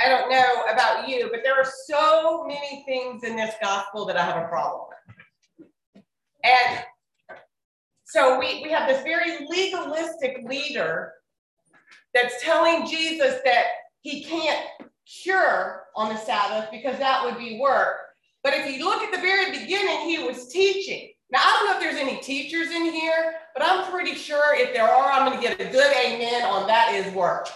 I don't know about you, but there are so many things in this gospel that I have a problem with. And so we have this very legalistic leader that's telling Jesus that he can't cure on the Sabbath because that would be work. But if you look at the very beginning, he was teaching. Now, I don't know if there's any teachers in here, but I'm pretty sure if there are, I'm going to get a good amen on that is work.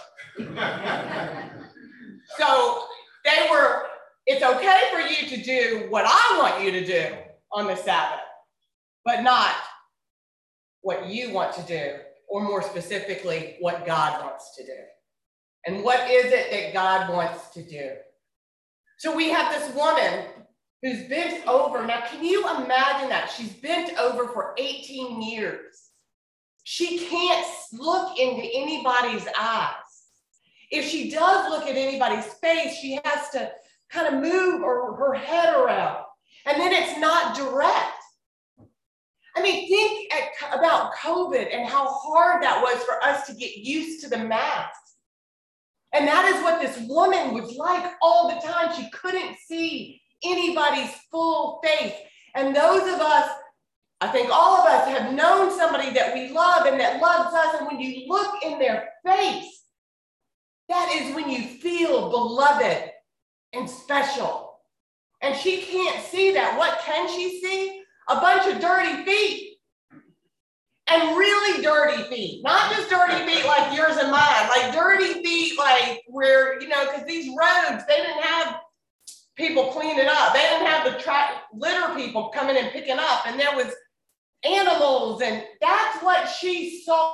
So it's okay for you to do what I want you to do on the Sabbath, but not what you want to do, or more specifically, what God wants to do. And what is it that God wants to do? So we have this woman who's bent over. Now, can you imagine that? She's bent over for 18 years. She can't look into anybody's eyes. If she does look at anybody's face, she has to kind of move her head around. And then it's not direct. I mean, think about COVID and how hard that was for us to get used to the masks. And that is what this woman was like all the time. She couldn't see anybody's full face. And those of us, I think all of us have known somebody that we love and that loves us. And when you look in their face, that is when you feel beloved and special. And she can't see that. What can she see? A bunch of dirty feet. And really dirty feet. Not just dirty feet like yours and mine. Like dirty feet like where, because these roads, they didn't have people cleaning up. They didn't have the litter people coming and picking up. And there was animals. And that's what she saw.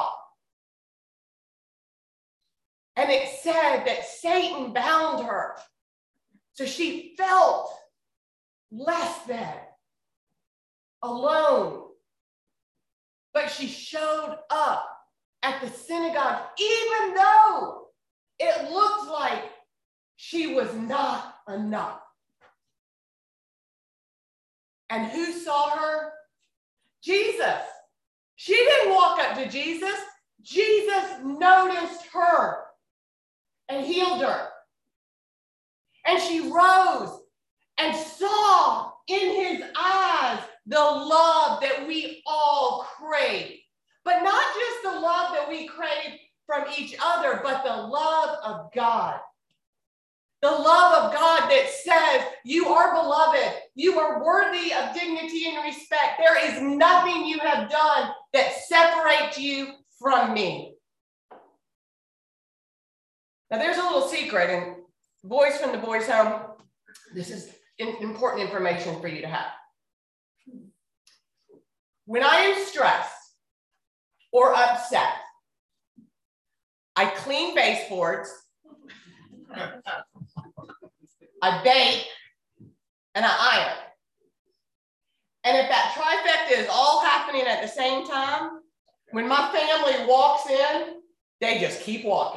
And it said that Satan bound her. So she felt less than, alone. But she showed up at the synagogue, even though it looked like she was not enough. And who saw her? Jesus. She didn't walk up to Jesus. Jesus noticed her and healed her. And she rose and saw in his eyes the love that we all crave. But not just the love that we crave from each other, but the love of God. The love of God that says, you are beloved. You are worthy of dignity and respect. There is nothing you have done that separates you from me. Now, there's a little secret, and boys from the boys' home, this is important information for you to have. When I am stressed or upset, I clean baseboards, I bake, and I iron. And if that trifecta is all happening at the same time, when my family walks in, they just keep walking.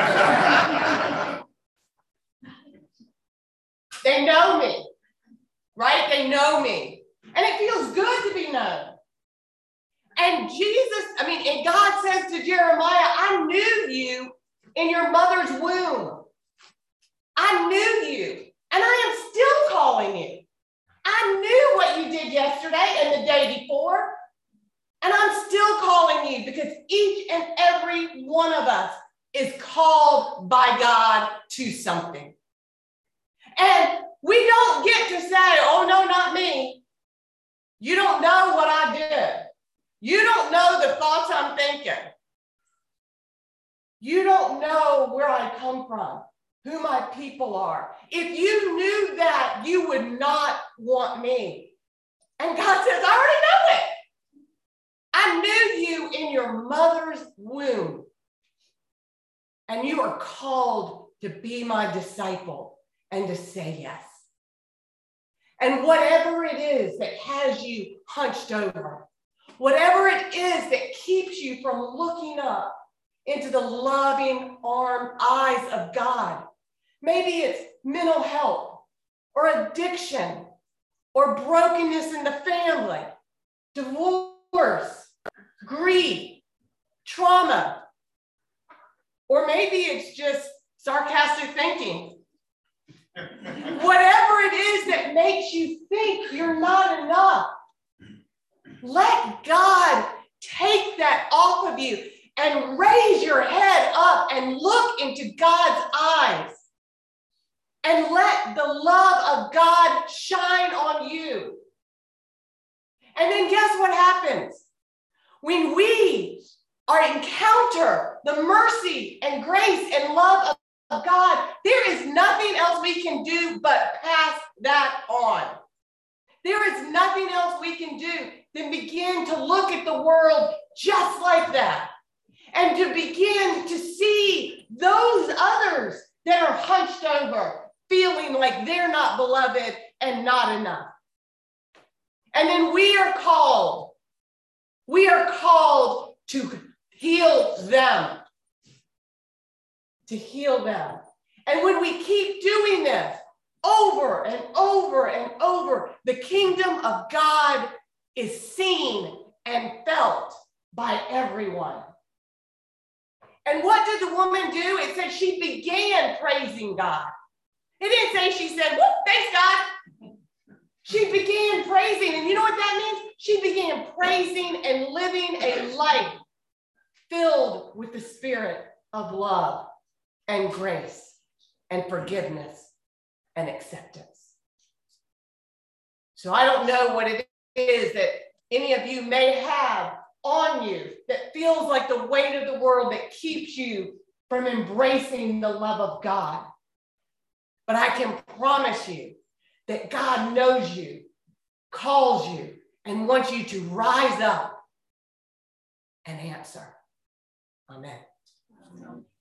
They know me, right? They know me. And it feels good to be known. And and God says to Jeremiah, I knew you in your mother's womb. I knew you, and I am still calling you. I knew what you did yesterday and the day before, and I'm still calling you because each and every one of us is called by God to something. And we don't get to say, oh, no, not me. You don't know what I did. You don't know the thoughts I'm thinking. You don't know where I come from, who my people are. If you knew that, you would not want me. And God says, I already know it. I knew you in your mother's womb. And you are called to be my disciple and to say yes. And whatever it is that has you hunched over, whatever it is that keeps you from looking up into the loving eyes of God, maybe it's mental health or addiction or brokenness in the family, divorce, grief, trauma, or maybe it's just sarcastic thinking. Whatever it is that makes you think you're not enough, let God take that off of you and raise your head up and look into God's eyes. And let the love of God shine on you. And then guess what happens? When we encounter the mercy and grace and love of God, there is nothing else we can do but pass that on. There is nothing else we can do than begin to look at the world just like that. And to begin to see those others that are hunched over, feeling like they're not beloved and not enough. And then we are called to heal them. To heal them. And when we keep doing this over and over and over, the kingdom of God is seen and felt by everyone. And what did the woman do? It said she began praising God. It didn't say she said, whoop, thanks, God. She began praising. And you know what that means? She began praising and living a life filled with the spirit of love and grace and forgiveness and acceptance. So I don't know what it is that any of you may have on you that feels like the weight of the world that keeps you from embracing the love of God. But I can promise you that God knows you, calls you, and wants you to rise up and answer. Amen.